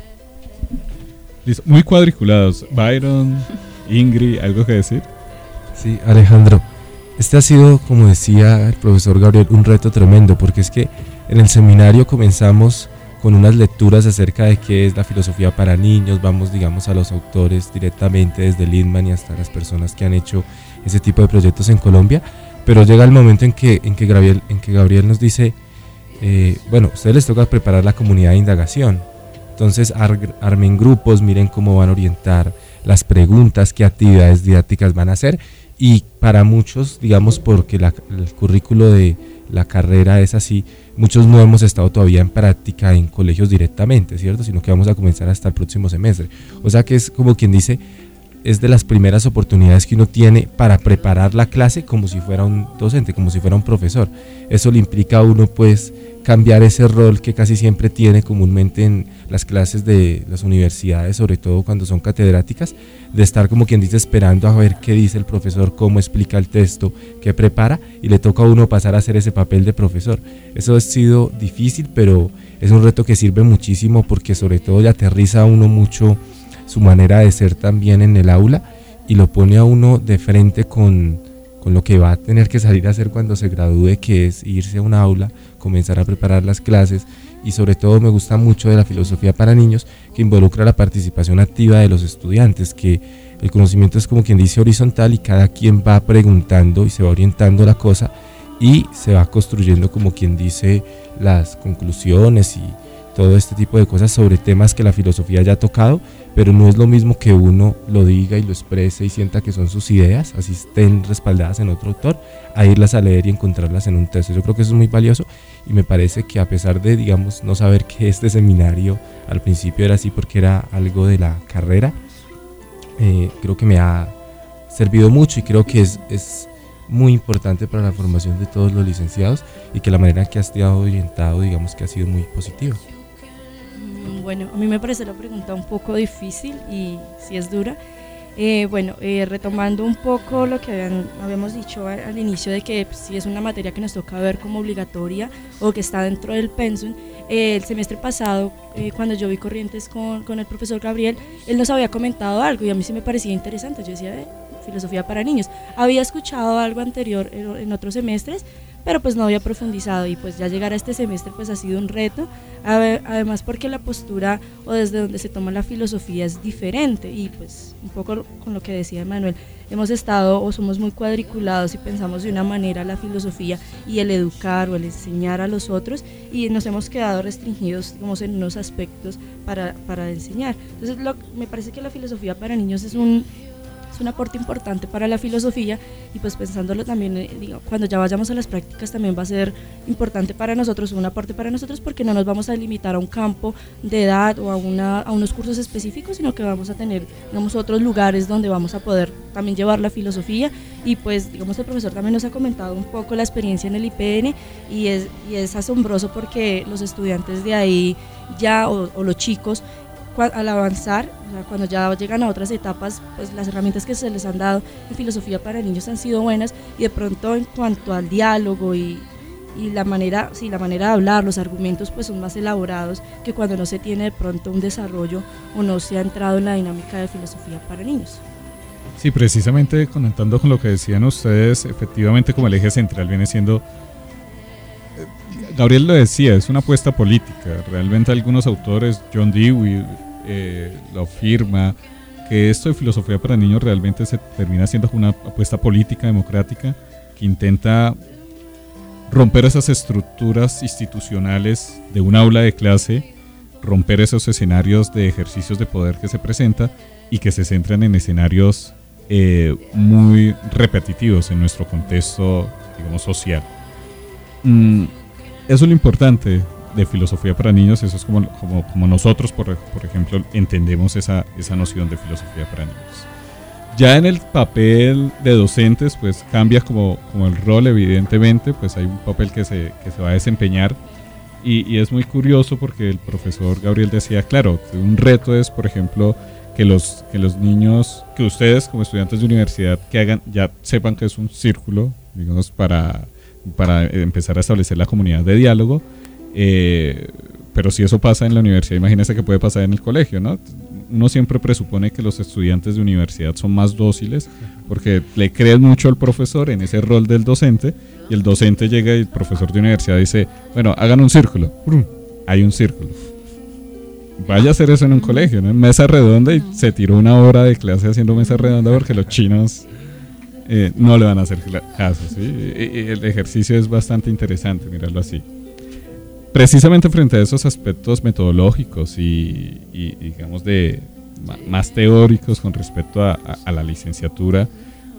Listo. Muy cuadriculados. Byron, Ingrid, ¿algo que decir? Sí, Alejandro, este ha sido, como decía el profesor Gabriel, un reto tremendo, porque es que en el seminario comenzamos con unas lecturas acerca de qué es la filosofía para niños, vamos digamos a los autores directamente desde Lindman y hasta las personas que han hecho ese tipo de proyectos en Colombia, pero llega el momento en que Gabriel nos dice, bueno, a ustedes les toca preparar la comunidad de indagación, entonces armen grupos, miren cómo van a orientar las preguntas, qué actividades didácticas van a hacer, y para muchos, digamos porque el currículo de la carrera es así, muchos no hemos estado todavía en práctica en colegios directamente, ¿cierto? Sino que vamos a comenzar hasta el próximo semestre. O sea que es como quien dice, es de las primeras oportunidades que uno tiene para preparar la clase como si fuera un docente, como si fuera un profesor. Eso le implica a uno pues cambiar ese rol que casi siempre tiene comúnmente en las clases de las universidades, sobre todo cuando son catedráticas, de estar como quien dice esperando a ver qué dice el profesor, cómo explica el texto, qué prepara, y le toca a uno pasar a hacer ese papel de profesor. Eso ha sido difícil, pero es un reto que sirve muchísimo porque sobre todo le aterriza a uno mucho su manera de ser también en el aula y lo pone a uno de frente con lo que va a tener que salir a hacer cuando se gradúe, que es irse a un aula, comenzar a preparar las clases, y sobre todo me gusta mucho de la filosofía para niños que involucra la participación activa de los estudiantes, que el conocimiento es como quien dice horizontal y cada quien va preguntando y se va orientando la cosa y se va construyendo como quien dice las conclusiones y todo este tipo de cosas sobre temas que la filosofía ya ha tocado, pero no es lo mismo que uno lo diga y lo exprese y sienta que son sus ideas, así estén respaldadas en otro autor, a irlas a leer y encontrarlas en un texto. Yo creo que eso es muy valioso y me parece que a pesar de, digamos, no saber que este seminario al principio era así porque era algo de la carrera, creo que me ha servido mucho y creo que es muy importante para la formación de todos los licenciados y que la manera en que ha estado orientado, digamos que ha sido muy positiva. Bueno, a mí me parece la pregunta un poco difícil y sí es dura. Retomando un poco lo que habíamos dicho al inicio de que si es una materia que nos toca ver como obligatoria o que está dentro del pensum, el semestre pasado, cuando yo vi Corrientes con el profesor Gabriel, él nos había comentado algo y a mí sí me parecía interesante. Yo decía, filosofía para niños. Había escuchado algo anterior en otros semestres, pero pues no había profundizado y pues ya llegar a este semestre pues ha sido un reto, además porque la postura o desde donde se toma la filosofía es diferente y pues un poco con lo que decía Manuel, hemos estado o somos muy cuadriculados y pensamos de una manera la filosofía y el educar o el enseñar a los otros y nos hemos quedado restringidos digamos, en unos aspectos para enseñar. Entonces me parece que la filosofía para niños es un aporte importante para la filosofía y pues pensándolo también, cuando ya vayamos a las prácticas también va a ser importante para nosotros, un aporte para nosotros porque no nos vamos a limitar a un campo de edad o a unos cursos específicos, sino que vamos a tener digamos otros lugares donde vamos a poder también llevar la filosofía y pues digamos el profesor también nos ha comentado un poco la experiencia en el IPN y es asombroso porque los estudiantes de ahí ya o los chicos al avanzar, o sea, cuando ya llegan a otras etapas, pues las herramientas que se les han dado en filosofía para niños han sido buenas y de pronto en cuanto al diálogo y la manera de hablar, los argumentos pues son más elaborados que cuando no se tiene de pronto un desarrollo o no se ha entrado en la dinámica de filosofía para niños. Sí, precisamente conectando con lo que decían ustedes, efectivamente como el eje central viene siendo, Gabriel lo decía, es una apuesta política, realmente algunos autores, John Dewey, lo afirma, que esto de filosofía para niños realmente se termina siendo una apuesta política, democrática, que intenta romper esas estructuras institucionales de un aula de clase, romper esos escenarios de ejercicios de poder que se presenta y que se centran en escenarios muy repetitivos en nuestro contexto, digamos, social. Eso es lo importante de filosofía para niños, eso es como nosotros, por ejemplo, entendemos esa noción de filosofía para niños. Ya en el papel de docentes, pues cambia como el rol, evidentemente, pues hay un papel que se va a desempeñar y es muy curioso porque el profesor Gabriel decía, claro, un reto es, por ejemplo, que los niños, que ustedes como estudiantes de universidad que hagan, ya sepan que es un círculo, digamos, para empezar a establecer la comunidad de diálogo, pero si eso pasa en la universidad, imagínense que puede pasar en el colegio, ¿no? Uno siempre presupone que los estudiantes de universidad son más dóciles porque le creen mucho al profesor en ese rol del docente y el docente llega y el profesor de universidad dice, bueno, hagan un círculo. Hay un círculo. Vaya a hacer eso en un colegio, ¿no? En mesa redonda, y se tiró una hora de clase haciendo mesa redonda porque los chinos no le van a hacer caso, ¿sí? Y el ejercicio es bastante interesante, mirarlo así. Precisamente frente a esos aspectos metodológicos y digamos de más teóricos con respecto a la licenciatura,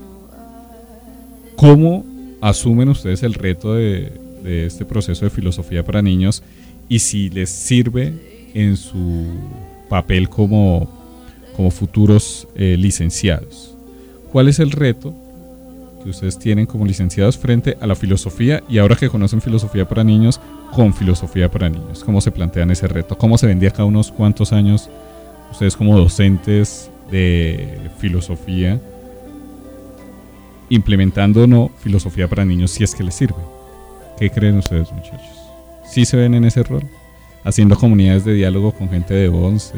¿cómo asumen ustedes el reto de este proceso de filosofía para niños y si les sirve en su papel como futuros licenciados? ¿Cuál es el reto que ustedes tienen como licenciados frente a la filosofía y ahora que conocen filosofía para niños, con filosofía para niños? ¿Cómo se plantean ese reto? ¿Cómo se ven de acá unos cuantos años ustedes como docentes de filosofía implementando o no filosofía para niños, si es que les sirve? ¿Qué creen ustedes, muchachos? ¿Sí se ven en ese rol? Haciendo comunidades de diálogo con gente de 11.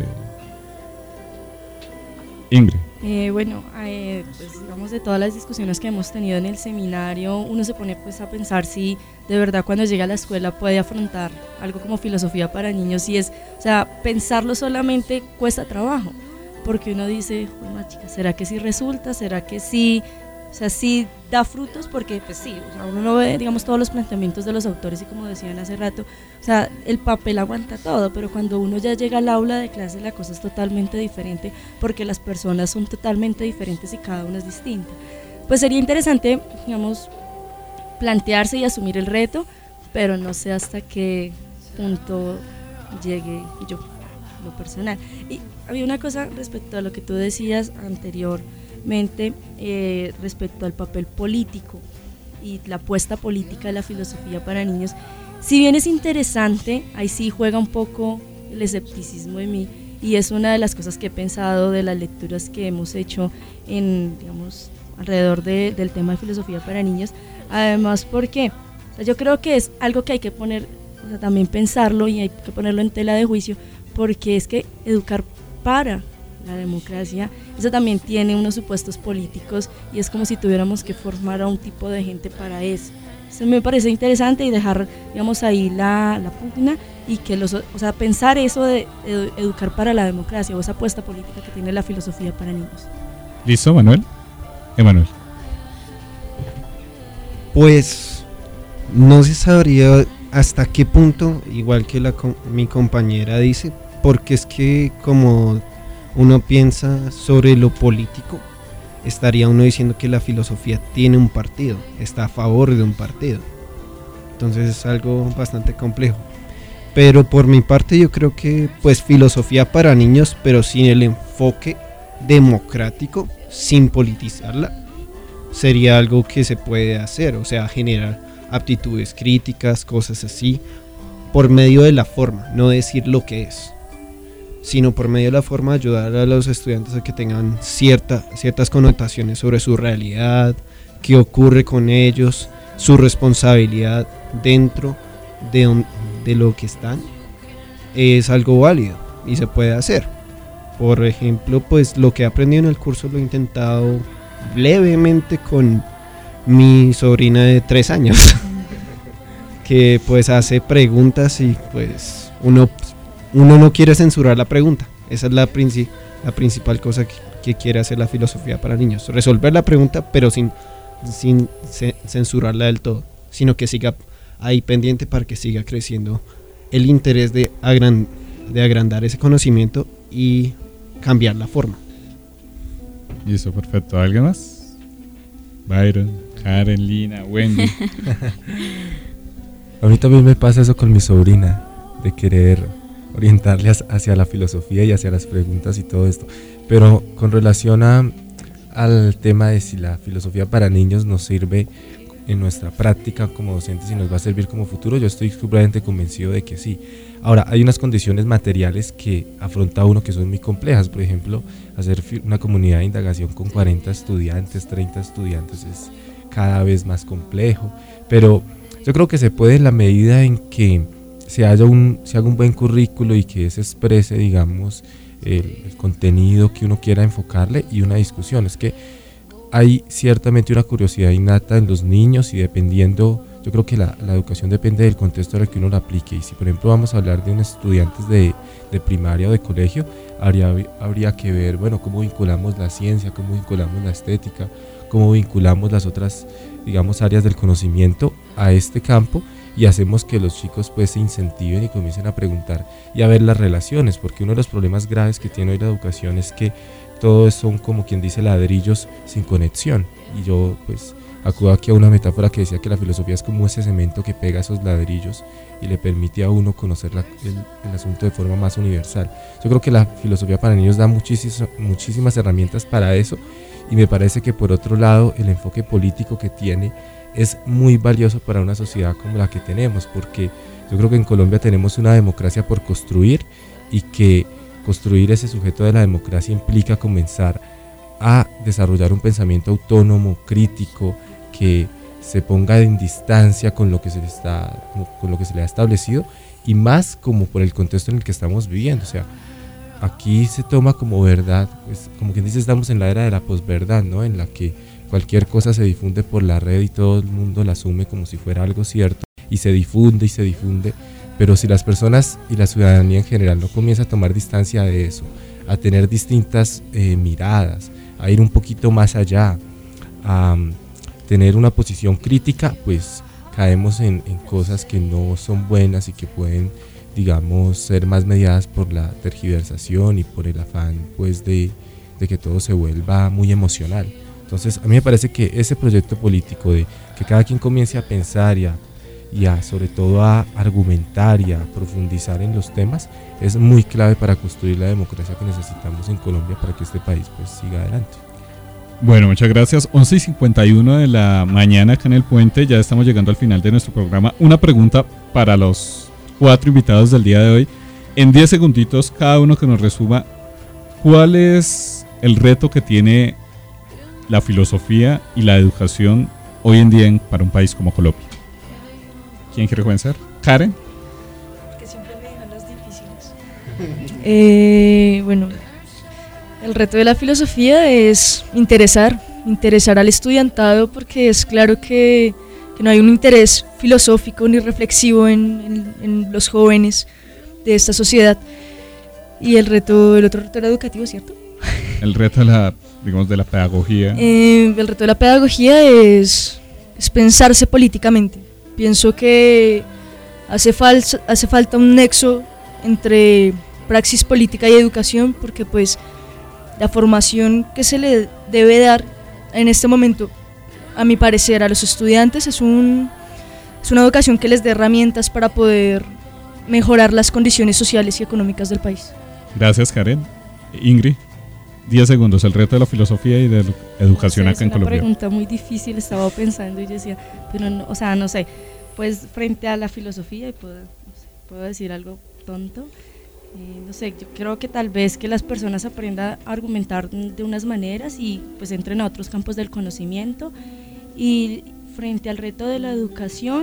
Ingrid. Pues digamos, de todas las discusiones que hemos tenido en el seminario, uno se pone pues a pensar si de verdad cuando llega a la escuela puede afrontar algo como filosofía para niños, y o sea, pensarlo solamente cuesta trabajo, porque uno dice, bueno, chica, ¿será que sí resulta? ¿Será que sí? O sea, sí da frutos, porque pues sí, o sea, uno ve, digamos, todos los planteamientos de los autores y como decían hace rato, o sea, el papel aguanta todo, pero cuando uno ya llega al aula de clase la cosa es totalmente diferente, porque las personas son totalmente diferentes y cada una es distinta. Pues sería interesante, digamos, plantearse y asumir el reto, pero no sé hasta qué punto llegue yo, lo personal. Y había una cosa respecto a lo que tú decías anteriormente, respecto al papel político y la apuesta política de la filosofía para niños. Si bien es interesante, ahí sí juega un poco el escepticismo de mí, y es una de las cosas que he pensado de las lecturas que hemos hecho digamos, alrededor del tema de filosofía para niños. Además, porque yo creo que es algo que hay que poner, o sea, también pensarlo y hay que ponerlo en tela de juicio, porque es que educar para la democracia, eso también tiene unos supuestos políticos, y es como si tuviéramos que formar a un tipo de gente para eso. Eso me parece interesante, y dejar, digamos, ahí la pugna, y que o sea, pensar eso de educar para la democracia, o esa apuesta política que tiene la filosofía para niños. ¿Listo, Manuel? Emanuel. Pues no se sabría hasta qué punto, igual que mi compañera dice, porque es que como uno piensa sobre lo político, estaría uno diciendo que la filosofía tiene un partido, está a favor de un partido. Entonces es algo bastante complejo. Pero por mi parte yo creo que pues filosofía para niños, pero sin el enfoque democrático, sin politizarla, sería algo que se puede hacer, o sea, generar aptitudes críticas, cosas así, por medio de la forma, no decir lo que es, sino por medio de la forma ayudar a los estudiantes a que tengan ciertas connotaciones sobre su realidad, qué ocurre con ellos, su responsabilidad dentro de lo que están, es algo válido y se puede hacer. Por ejemplo, pues lo que he aprendido en el curso lo he intentado levemente con mi sobrina de 3 años que pues hace preguntas y pues uno no quiere censurar la pregunta. Esa es la principal cosa que quiere hacer la filosofía para niños, resolver la pregunta pero sin censurarla del todo, sino que siga ahí pendiente para que siga creciendo el interés de agrandar ese conocimiento y cambiar la forma. Listo, perfecto. ¿Alguien más? Byron, Karen, Lina, Wendy. A mí también me pasa eso con mi sobrina, de querer orientarle hacia la filosofía y hacia las preguntas y todo esto. Pero con relación al tema de si la filosofía para niños nos sirve en nuestra práctica como docentes y nos va a servir como futuro, yo estoy completamente convencido de que sí. Ahora, hay unas condiciones materiales que afronta uno que son muy complejas. Por ejemplo, hacer una comunidad de indagación con 40 estudiantes, 30 estudiantes es cada vez más complejo, pero yo creo que se puede en la medida en que se haga un buen currículo y que se exprese, digamos, el contenido que uno quiera enfocarle y una discusión. Es que hay ciertamente una curiosidad innata en los niños y dependiendo, yo creo que la educación depende del contexto en el que uno la aplique. Y si por ejemplo vamos a hablar de unos estudiantes de primaria o de colegio, habría que ver, bueno, cómo vinculamos la ciencia, cómo vinculamos la estética, cómo vinculamos las otras, digamos, áreas del conocimiento a este campo, y hacemos que los chicos pues se incentiven y comiencen a preguntar y a ver las relaciones, porque uno de los problemas graves que tiene hoy la educación es que todos son, como quien dice, ladrillos sin conexión. Y yo pues acudo aquí a una metáfora que decía que la filosofía es como ese cemento que pega esos ladrillos y le permite a uno conocer el asunto de forma más universal. Yo creo que la filosofía para niños da muchísimas herramientas para eso, y me parece que por otro lado el enfoque político que tiene es muy valioso para una sociedad como la que tenemos, porque yo creo que en Colombia tenemos una democracia por construir, y que construir ese sujeto de la democracia implica comenzar a desarrollar un pensamiento autónomo, crítico, que se ponga en distancia con lo que se le ha establecido, y más como por el contexto en el que estamos viviendo. O sea, aquí se toma como verdad, pues, como quien dice, estamos en la era de la posverdad, ¿no? En la que cualquier cosa se difunde por la red y todo el mundo la asume como si fuera algo cierto, y se difunde, pero si las personas y la ciudadanía en general no comienza a tomar distancia de eso, a tener distintas miradas, a ir un poquito más allá, a tener una posición crítica, pues caemos en cosas que no son buenas y que pueden, digamos, ser más mediadas por la tergiversación y por el afán pues de que todo se vuelva muy emocional. Entonces a mí me parece que ese proyecto político de que cada quien comience a pensar y sobre todo a argumentar y a profundizar en los temas es muy clave para construir la democracia que necesitamos en Colombia para que este país pues siga adelante. Bueno, muchas gracias. 11:51 de la mañana acá en el puente, ya estamos llegando al final de nuestro programa. Una pregunta para los 4 invitados del día de hoy. En 10 segunditos, cada uno que nos resuma, ¿cuál es el reto que tiene la filosofía y la educación hoy en día para un país como Colombia? ¿Quién quiere comenzar? ¿Karen? Que siempre me dejan las difíciles. Bueno, el reto de la filosofía es interesar al estudiantado, porque es claro que no hay un interés filosófico ni reflexivo en los jóvenes de esta sociedad. Y el otro reto era educativo, ¿cierto? El reto de la pedagogía. El reto de la pedagogía es pensarse políticamente. Pienso que hace falta un nexo entre praxis política y educación, porque pues la formación que se le debe dar en este momento, a mi parecer, a los estudiantes es una educación que les dé herramientas para poder mejorar las condiciones sociales y económicas del país. Gracias, Karen. Ingrid, 10 segundos, el reto de la filosofía y de la educación acá en Colombia. Es una pregunta muy difícil, estaba pensando y yo decía, pero no sé, pues frente a la filosofía, y puedo decir algo tonto, no sé, yo creo que tal vez que las personas aprendan a argumentar de unas maneras y pues entren a otros campos del conocimiento. Y frente al reto de la educación,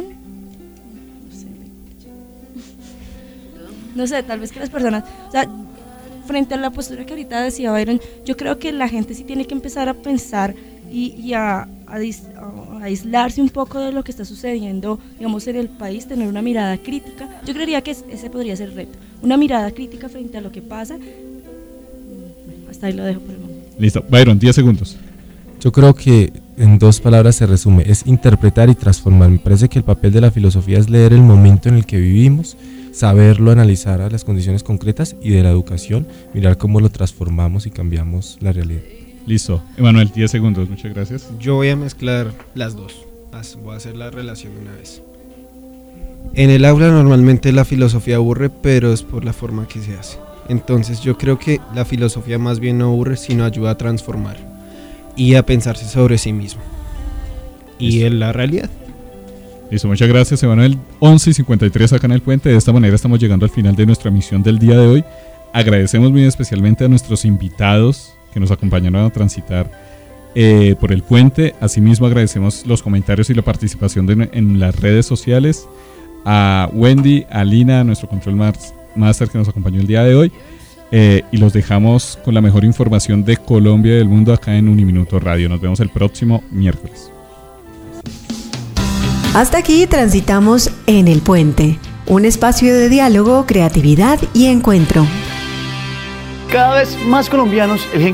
no sé, tal vez que las personas, o sea, frente a la postura que ahorita decía Byron, yo creo que la gente sí tiene que empezar a pensar y a aislarse un poco de lo que está sucediendo, digamos, en el país, tener una mirada crítica. Yo creería que ese podría ser el reto, una mirada crítica frente a lo que pasa. Hasta ahí lo dejo por el momento. Listo, Byron, 10 segundos. Yo creo que en dos palabras se resume, es interpretar y transformar. Me parece que el papel de la filosofía es leer el momento en el que vivimos, saberlo analizar a las condiciones concretas, y de la educación, mirar cómo lo transformamos y cambiamos la realidad. Listo. Emanuel, 10 segundos, muchas gracias. Yo voy a mezclar las dos. Voy a hacer la relación una vez. En el aula normalmente la filosofía aburre, pero es por la forma que se hace. Entonces yo creo que la filosofía más bien no aburre, sino ayuda a transformar y a pensarse sobre sí mismo y en la realidad. Listo, muchas gracias, Emanuel. 11:53 acá en El Puente. De esta manera estamos llegando al final de nuestra emisión del día de hoy. Agradecemos muy especialmente a nuestros invitados que nos acompañaron a transitar por el puente. Asimismo agradecemos los comentarios y la participación en las redes sociales, a Wendy, a Lina, a nuestro control master que nos acompañó el día de hoy, y los dejamos con la mejor información de Colombia y del mundo acá en Uniminuto Radio. Nos vemos el próximo miércoles. Hasta aquí transitamos en El Puente, un espacio de diálogo, creatividad y encuentro. Cada vez más colombianos eligen